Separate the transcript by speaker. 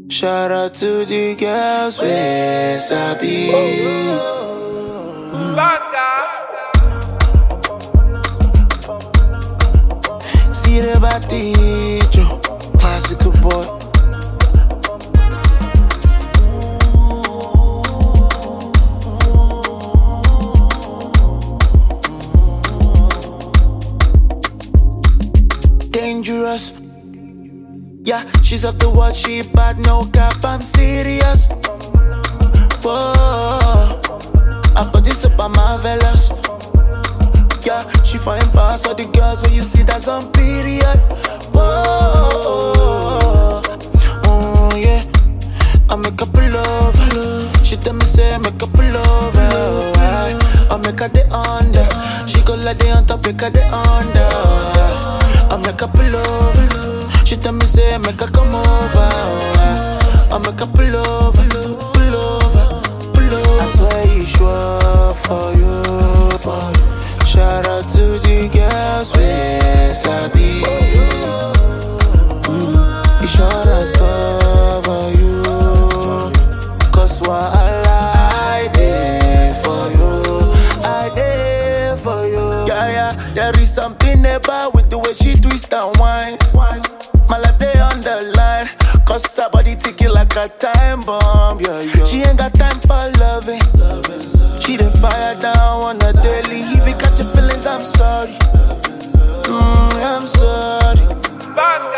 Speaker 1: Shout out to the girls with Sabi. See the baticho, classical boy. Dangerous. Yeah, she's off the watch, she bad, no cap, I'm serious. Whoa, I put this up on my velas. Yeah, she fine past all the girls when you see that's on period. Whoa, yeah, I make a pull over. She tell me say I make a pull over. I make her the under. She go like the on top, make her the under. I make a pull over. She tell me say make her come over. I make her pull over, pull over, pull over. I swear he sure for you, for you. Shout out to the girls with Sabi. He sure has cover you. Cause what I did for you, I did for you. Yeah, there is something about with the way she twist and whine. My life they on the line, cause her body ticking like a time bomb, yeah. She ain't got time for loving. She done fire down on a daily. If you catch your feelings, I'm sorry. I'm sorry.